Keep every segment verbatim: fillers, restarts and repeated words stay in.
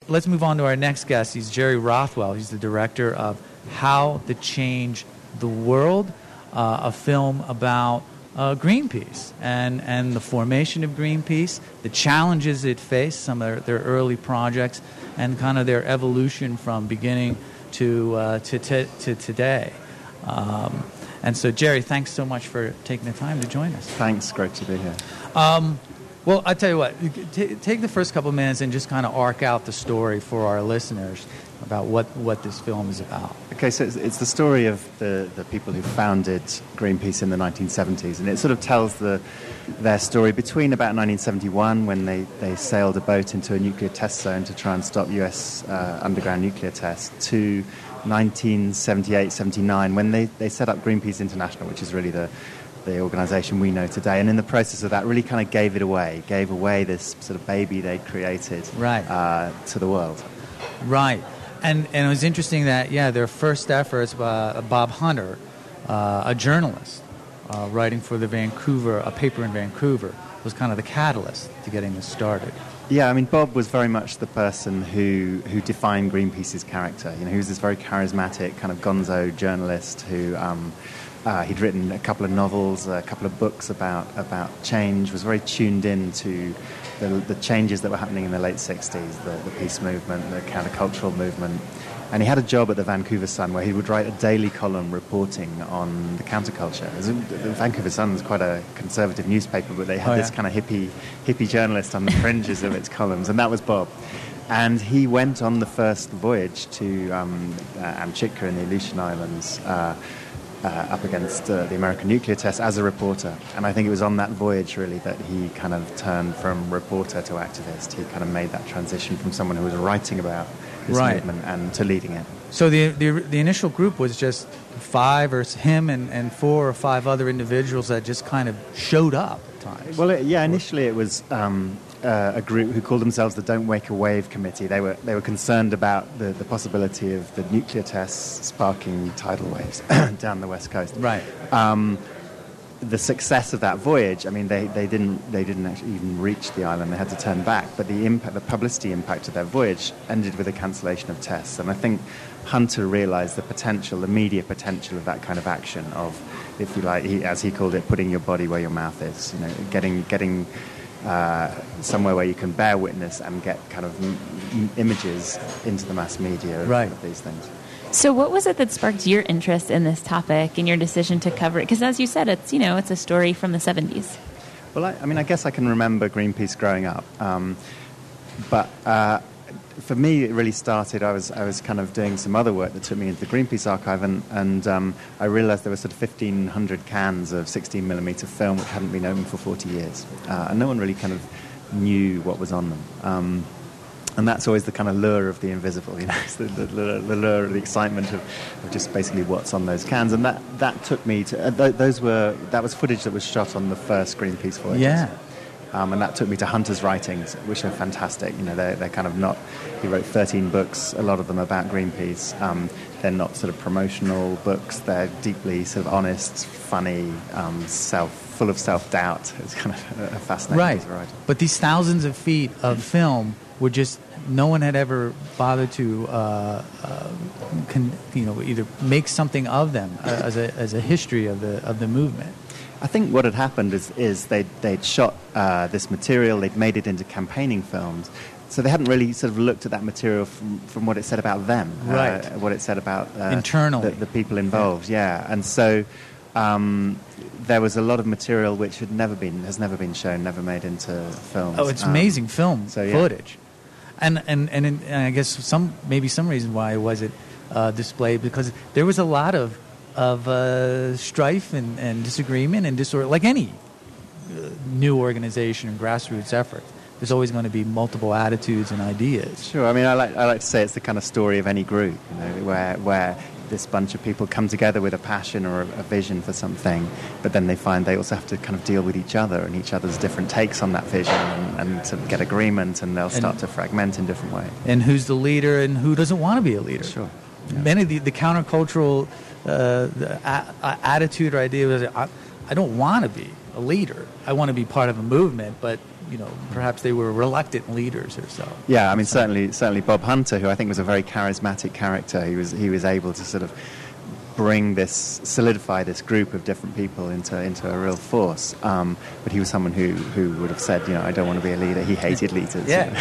let's move on to our next guest. He's Jerry Rothwell. He's the director of How to Change the World, uh, a film about uh, Greenpeace and, and the formation of Greenpeace, the challenges it faced, some of their, their early projects, and kind of their evolution from beginning to uh, to, t- to today. Um, and so, Jerry, thanks so much for taking the time to join us. Thanks. Great to be here. Um, well, I'll tell you what, t- take the first couple of minutes and just kind of arc out the story for our listeners about what, what this film is about. Okay, so it's, it's the story of the, the people who founded Greenpeace in the nineteen seventies, and it sort of tells the their story between about nineteen seventy-one, when they, they sailed a boat into a nuclear test zone to try and stop U S uh, underground nuclear tests, to nineteen seventy-eight seventy-nine, when they, they set up Greenpeace International, which is really the the organisation we know today. And in the process of that, really kind of gave it away, gave away this sort of baby they'd created right. uh, to the world. Right. And and it was interesting that, yeah, their first efforts, uh, Bob Hunter, uh, a journalist uh, writing for the Vancouver, a paper in Vancouver, was kind of the catalyst to getting this started. Yeah, I mean, Bob was very much the person who, who defined Greenpeace's character. You know, he was this very charismatic kind of gonzo journalist who... Um, Uh, he'd written a couple of novels, a couple of books about, about change, was very tuned in to the, the changes that were happening in the late sixties, the, the peace movement, the countercultural movement. And he had a job at the Vancouver Sun where he would write a daily column reporting on the counterculture. The Vancouver Sun is quite a conservative newspaper, but they had oh, yeah. this kind of hippie, hippie journalist on the fringes of its columns, and that was Bob. And he went on the first voyage to um, uh, Amchitka in the Aleutian Islands, uh, Uh, up against uh, the American nuclear test as a reporter. And I think it was on that voyage, really, that he kind of turned from reporter to activist. He kind of made that transition from someone who was writing about this right. movement and to leading it. So the, the the initial group was just five, or him and, and four or five other individuals that just kind of showed up at times? Well, it, yeah, initially it was... Um, Uh, a group who called themselves the Don't Wake a Wave Committee. They were they were concerned about the, the possibility of the nuclear tests sparking tidal waves down the west coast. Right. Um, the success of that voyage, I mean, they, they didn't they didn't actually even reach the island. They had to turn back. But the impact, the publicity impact of their voyage ended with a cancellation of tests. And I think Hunter realized the potential, the media potential of that kind of action. Of, if you like, he, as he called it, putting your body where your mouth is. You know, getting getting. Uh, somewhere where you can bear witness and get kind of m- m- images into the mass media of, right. of these things. So what was it that sparked your interest in this topic and your decision to cover it? Because as you said, it's, you know, it's a story from the seventies. Well, I, I mean, I guess I can remember Greenpeace growing up. Um, but uh, for me, it really started, I was I was kind of doing some other work that took me into the Greenpeace archive, and, and um, I realized there were sort of fifteen hundred cans of sixteen millimeter film which hadn't been opened for forty years. Uh, and no one really kind of knew what was on them. Um, and that's always the kind of lure of the invisible, you know, it's the, the, the lure, the excitement of, of just basically what's on those cans. And that, that took me to, uh, th- those were, that was footage that was shot on the first Greenpeace voyages. Yeah. Um, and that took me to Hunter's writings, which are fantastic. You know, they're, they're kind of not... He wrote thirteen books, a lot of them about Greenpeace. Um, they're not sort of promotional books. They're deeply sort of honest, funny, um, self, full of self-doubt. It's kind of a fascinating right. piece of writing. But these thousands of feet of film were just... No one had ever bothered to, uh, uh, con, you know, either make something of them uh, as a as a history of the of the movement. I think what had happened is, is they'd, they'd shot uh, this material, they'd made it into campaigning films, so they hadn't really sort of looked at that material from, from what it said about them, right? Uh, what it said about uh, internally, the, the people involved, yeah. yeah. And so um, there was a lot of material which had never been, has never been shown, never made into films. Oh, it's um, amazing film so, yeah. footage, and and and, in, and I guess some maybe some reason why was it uh, displayed, because there was a lot of. of uh, strife and, and disagreement and disorder, like any uh, new organization and grassroots effort. There's always going to be multiple attitudes and ideas. Sure. I mean, I like I like to say it's the kind of story of any group, you know, where where this bunch of people come together with a passion or a, a vision for something, but then they find they also have to kind of deal with each other and each other's different takes on that vision, and, and to get agreement, and they'll start and, to fragment in different ways. And who's the leader and who doesn't want to be a leader? Sure. Yeah. Many of the, the countercultural uh, the a, a attitude or idea was, I, I don't want to be a leader. I want to be part of a movement, but you know, perhaps they were reluctant leaders or so. Yeah, I mean, certainly, certainly Bob Hunter, who I think was a very charismatic character, he was he was able to sort of bring this, solidify this group of different people into into a real force. Um, but he was someone who who would have said, you know, I don't want to be a leader. He hated leaders. Yeah.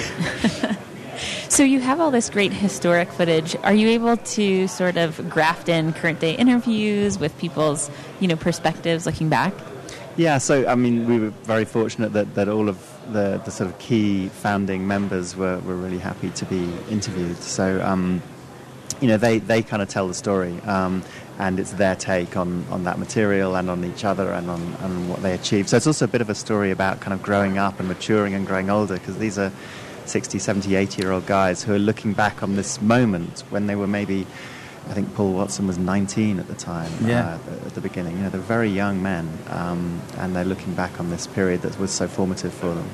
So you have all this great historic footage. Are you able to sort of graft in current day interviews with people's, you know, perspectives looking back? Yeah, so I mean, we were very fortunate that, that all of the, the sort of key founding members were, were really happy to be interviewed. So, um, you know, they, they kind of tell the story, um, and it's their take on, on that material and on each other and on, on what they achieved. So it's also a bit of a story about kind of growing up and maturing and growing older, because these are sixty, seventy, eighty-year-old guys who are looking back on this moment when they were maybe, I think Paul Watson was nineteen at the time, yeah. uh, at the beginning. You know, they're very young men, um, and they're looking back on this period that was so formative for them.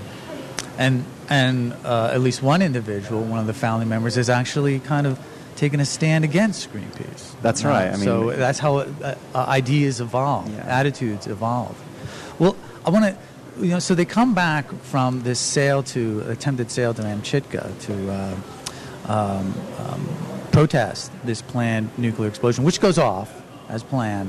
And and uh, at least one individual, one of the founding members, has actually kind of taken a stand against Greenpeace. That's uh, right. I mean, so that's how uh, ideas evolve, yeah. attitudes evolve. Well, I want to. You know, so they come back from this sail to attempted sail to Amchitka to uh, um, um, protest this planned nuclear explosion, which goes off as planned,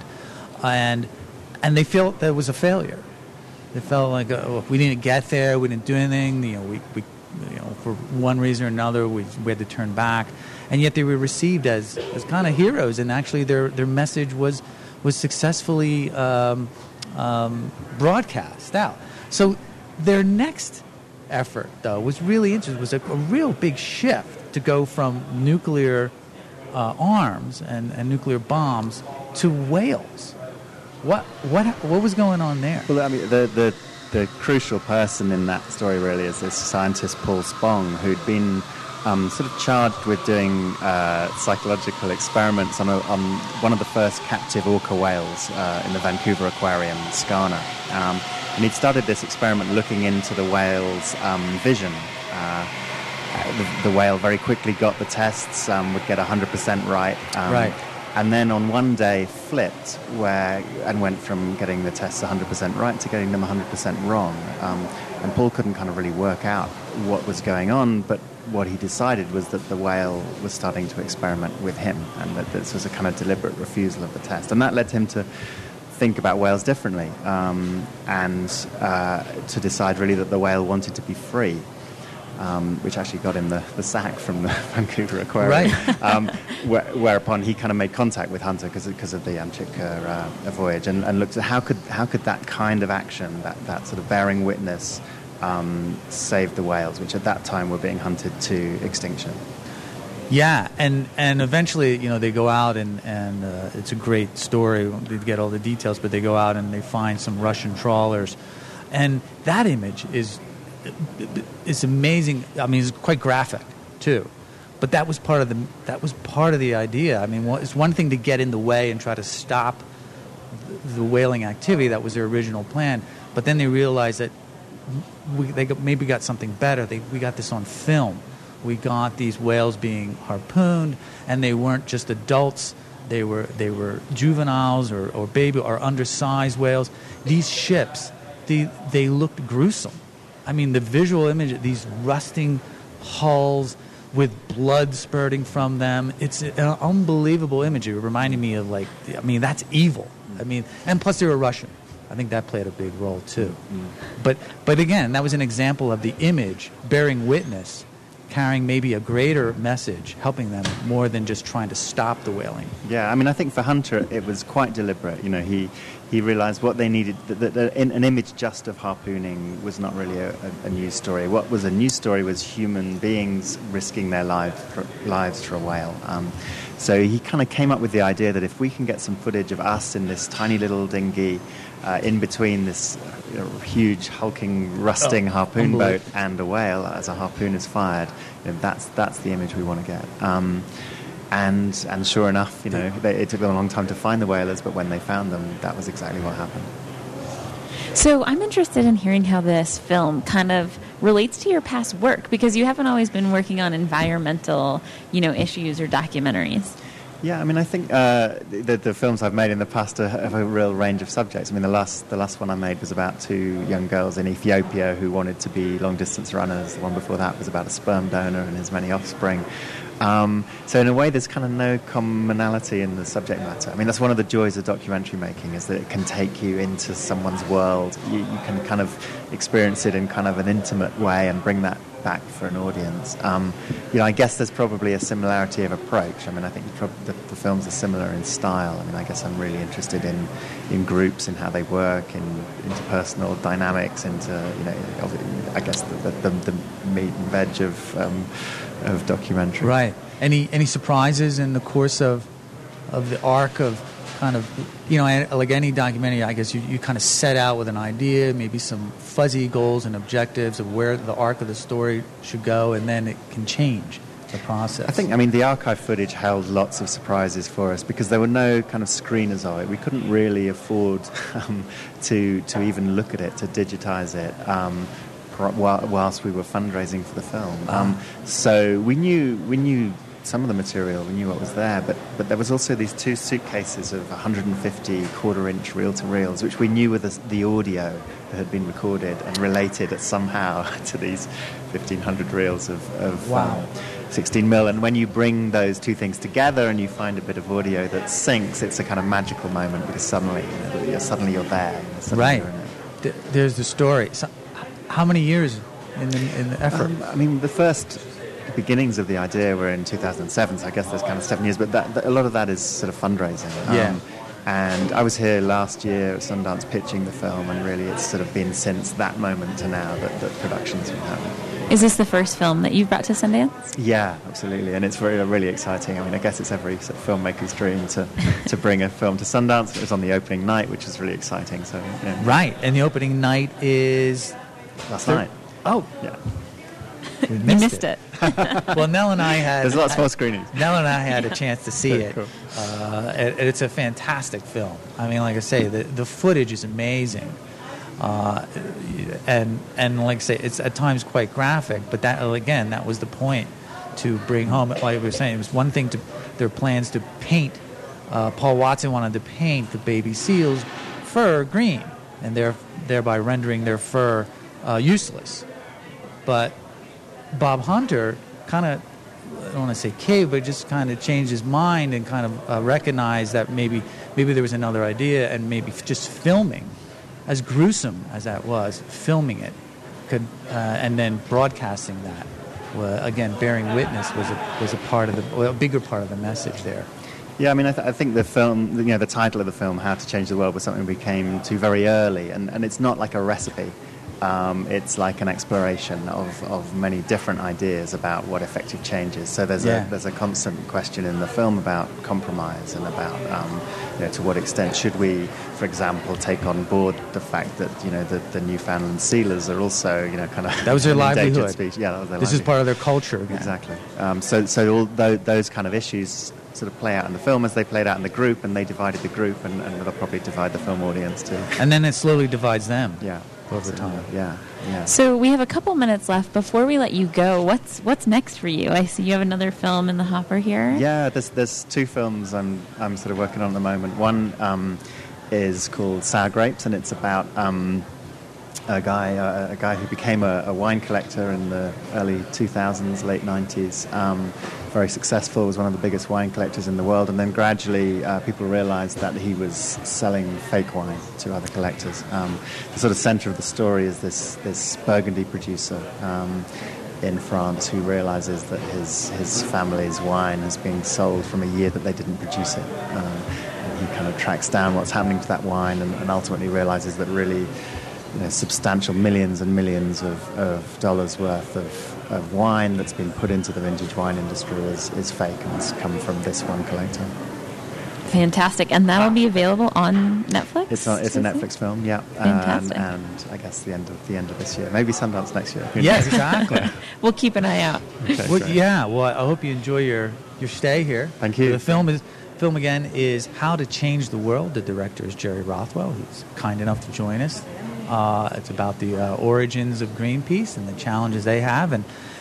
and and they felt that it was a failure. They felt like oh, we didn't get there, we didn't do anything. You know, we, we you know for one reason or another we we had to turn back, and yet they were received as, as kind of heroes, and actually their their message was was successfully um, um, broadcast out. So their next effort, though, was really interesting. Was a, a real big shift to go from nuclear uh, arms and, and nuclear bombs to whales. What what what was going on there? Well, I mean, the the, the crucial person in that story really is this scientist Paul Spong, who'd been um, sort of charged with doing uh, psychological experiments on, a, on one of the first captive orca whales uh, in the Vancouver Aquarium, Skana. Um, And he'd started this experiment looking into the whale's um, vision. Uh, the, the whale very quickly got the tests, um, would get one hundred percent right. Um, right. And then on one day flipped where and went from getting the tests one hundred percent right to getting them one hundred percent wrong. Um, and Paul couldn't kind of really work out what was going on, but what he decided was that the whale was starting to experiment with him, and that this was a kind of deliberate refusal of the test. And that led him to think about whales differently, um, and uh, to decide really that the whale wanted to be free, um, which actually got him the, the sack from the Vancouver Aquarium. Right. um, where, whereupon he kind of made contact with Hunter because because of the Amchitka uh, voyage, and, and looked at how could how could that kind of action, that, that sort of bearing witness, um, save the whales, which at that time were being hunted to extinction. Yeah, and, and eventually, you know, they go out and, and uh, it's a great story. They get all the details, but they go out and they find some Russian trawlers. And that image is is amazing. I mean, it's quite graphic, too. But that was part of the that was part of the idea. I mean, it's one thing to get in the way and try to stop the whaling activity. That was their original plan. But then they realized that we, they maybe got something better. They, we got this on film. We got these whales being harpooned, and they weren't just adults. They were they were juveniles or, or baby or undersized whales. These ships, they, they looked gruesome. I mean, the visual image of these rusting hulls with blood spurting from them, it's an unbelievable image. It reminded me of, like, I mean, that's evil. I mean, and plus they were Russian. I think that played a big role, too. Mm-hmm. But But again, that was an example of the image bearing witness, carrying maybe a greater message, helping them more than just trying to stop the whaling. Yeah, I mean, I think for Hunter it was quite deliberate. You know, he he realized what they needed, that, that, that an image just of harpooning was not really a, a, a news story. What was a news story was human beings risking their life for, lives for a whale. Um, so he kind of came up with the idea that if we can get some footage of us in this tiny little dinghy uh, in between this you know, huge, hulking, rusting oh, harpoon boat and a whale as a harpoon is fired, you know, that's that's the image we want to get. Um, and and sure enough, you know, they, it took them a long time to find the whalers, but when they found them, that was exactly what happened. So I'm interested in hearing how this film kind of relates to your past work, because you haven't always been working on environmental, you know, issues or documentaries. Yeah, I mean, I think uh, the, the films I've made in the past are, have a real range of subjects. I mean, the last the last one I made was about two young girls in Ethiopia who wanted to be long-distance runners. The one before that was about a sperm donor and his many offspring. Um, so in a way, there's kind of no commonality in the subject matter. I mean, that's one of the joys of documentary making, is that it can take you into someone's world. You, you can kind of experience it in kind of an intimate way and bring that back for an audience. Um, you know, I guess there's probably a similarity of approach. I mean, I think prob- the, the films are similar in style. I mean, I guess I'm really interested in, in groups, in how they work, in interpersonal dynamics, into, you know, I guess the, the, the meat and veg of um, of documentary. Right. Any any surprises in the course of of the arc of kind of, you know, like any documentary, I guess you, you kind of set out with an idea, maybe some fuzzy goals and objectives of where the arc of the story should go, and then it can change the process. I think, I mean, the archive footage held lots of surprises for us because there were no kind of screeners of it. We couldn't really afford um, to to even look at it, to digitize it. Um, whilst we were fundraising for the film. Um, so we knew we knew some of the material, we knew what was there, but, but there was also these two suitcases of one hundred fifty quarter-inch reel-to-reels, which we knew were the, the audio that had been recorded and related somehow to these fifteen hundred reels of, of wow. um, sixteen mil. And when you bring those two things together and you find a bit of audio that syncs, it's a kind of magical moment because suddenly, you know, you're, suddenly you're there. You know, suddenly right. You're in it. Th- there's the story. So, how many years in the, in the effort? Um, I mean, the first beginnings of the idea were in two thousand seven, so I guess there's kind of seven years, but that, that, a lot of that is sort of fundraising. Um, yeah. And I was here last year at Sundance pitching the film, and really it's sort of been since that moment to now that, that production's been happening. Is this the first film that you've brought to Sundance? Yeah, absolutely, and it's very, really exciting. I mean, I guess it's every sort of filmmaker's dream to, to bring a film to Sundance. It was on the opening night, which is really exciting. So, yeah. Right, and the opening night is... Last Thir- night. Oh. Yeah. We You missed, missed it. it. Well, Nell and I had... There's lots more screenings. Nell and I had a chance to see it. Cool. Uh, it. It's a fantastic film. I mean, like I say, the, the footage is amazing. Uh, and and like I say, it's at times quite graphic, but that, again, that was the point to bring home. Like we were saying, it was one thing to... There were plans to paint... Uh, Paul Watson wanted to paint the baby seal's fur green, and there, thereby rendering their fur uh, useless. But Bob Hunter kind of, I don't want to say caved, but just kind of changed his mind and kind of uh, recognized that maybe maybe there was another idea, and maybe just filming, as gruesome as that was, filming it, could uh, and then broadcasting that, well, again, bearing witness was a was a part of the well, a bigger part of the message there. Yeah, I mean, I, th- I think the film, you know, the title of the film, How to Change the World, was something we came to very early, and, and it's not like a recipe. Um, it's like an exploration of, of many different ideas about what effective change is. So there's yeah. a there's a constant question in the film about compromise and about um, you know, to what extent should we, for example, take on board the fact that, you know, the, the Newfoundland sealers are also, you know, kind of that was their livelihood. Species. Yeah, that was their this livelihood. is part of their culture. Again. Exactly. Um, so so all those, those kind of issues sort of play out in the film as they played out in the group, and they divided the group, and, and they'll probably divide the film audience too. And then it slowly divides them. Yeah. Over time. Yeah, yeah. So we have a couple minutes left. Before we let you go, what's what's next for you? I see you have another film in the hopper here. Yeah, there's there's two films I'm I'm sort of working on at the moment. One um, is called Sour Grapes, and it's about um, a guy uh, a guy who became a, a wine collector in the early two thousands, late nineties. Um, very successful, was one of the biggest wine collectors in the world, and then gradually uh, people realized that he was selling fake wine to other collectors. Um, the sort of center of the story is this this Burgundy producer um, in France who realizes that his his family's wine has been sold from a year that they didn't produce it. Um, and he kind of tracks down what's happening to that wine, and, and ultimately realizes that really, you know, substantial millions and millions of, of dollars worth of of wine that's been put into the vintage wine industry is, is fake, and it's come from this one collector. Fantastic. And that'll be available on Netflix? It's a, it's a Netflix film, yeah. Fantastic. And, and I guess the end of the end of this year. Maybe Sundance next year. Who Yes, knows? exactly. We'll keep an eye out. Okay, Well, great. yeah, well, I hope you enjoy your, your stay here. Thank you. The film is film again is How to Change the World. The director is Jerry Rothwell. He's kind enough to join us. Uh, it's about the uh, origins of Greenpeace and the challenges they have, and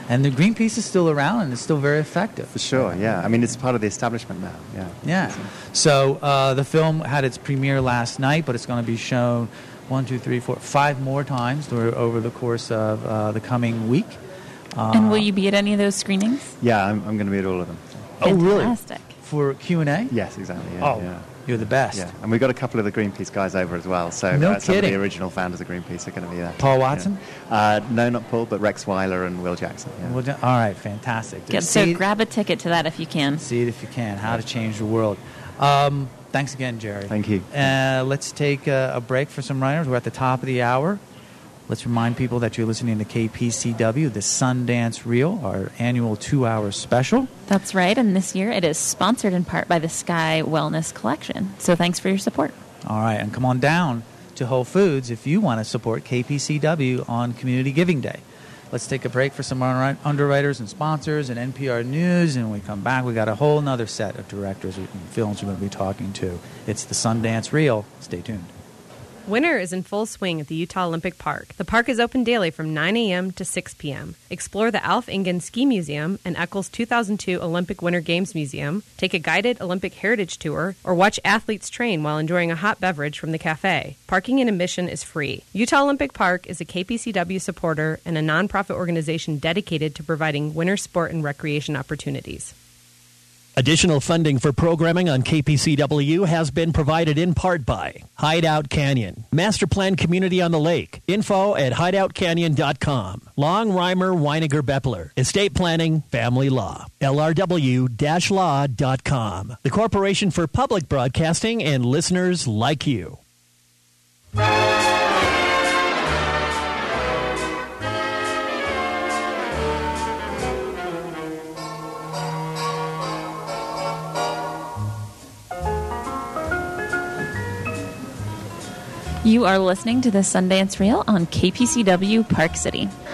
and the Greenpeace is still around and it's still very effective. For sure, yeah. I mean, it's part of the establishment now, yeah. Yeah. So uh, the film had its premiere last night, but it's going to be shown one, two, three, four, five more times over the course of uh, the coming week. Uh, and will you be at any of those screenings? Yeah, I'm, I'm going to be at all of them. Oh, really? Fantastic. For Q and A? Yes, exactly. Yeah, oh, yeah. You're the best. Yeah, and we've got a couple of the Greenpeace guys over as well. So no uh, some kidding. of the original founders of Greenpeace are going to be there. Paul Watson? Yeah. Uh, no, not Paul, but Rex Weiler and Will Jackson. Yeah. Well, all right, fantastic. Good, so grab a ticket to that if you can. See it if you can. How to Change the World. Um, thanks again, Jerry. Thank you. Uh, let's take a, a break for some writers. We're at the top of the hour. Let's remind people that you're listening to K P C W, the Sundance Reel, our annual two-hour special. That's right, and this year it is sponsored in part by the Sky Wellness Collection. So thanks for your support. All right, and come on down to Whole Foods if you want to support K P C W on Community Giving Day. Let's take a break for some underwriters and sponsors and N P R News, and when we come back, we got a whole other set of directors and films we're going to be talking to. It's the Sundance Reel. Stay tuned. Winter is in full swing at the Utah Olympic Park. The park is open daily from nine a.m. to six p.m. Explore the Alf Ingen Ski Museum and Eccles two thousand two Olympic Winter Games Museum, take a guided Olympic Heritage Tour, or watch athletes train while enjoying a hot beverage from the cafe. Parking and admission is free. Utah Olympic Park is a K P C W supporter and a nonprofit organization dedicated to providing winter sport and recreation opportunities. Additional funding for programming on K P C W has been provided in part by Hideout Canyon, Master Plan Community on the Lake, info at hideout canyon dot com, Long Reimer Weiniger Beppler, Estate Planning, Family Law, L R W law dot com, the Corporation for Public Broadcasting and listeners like you. You are listening to the Sundance Reel on K P C W Park City.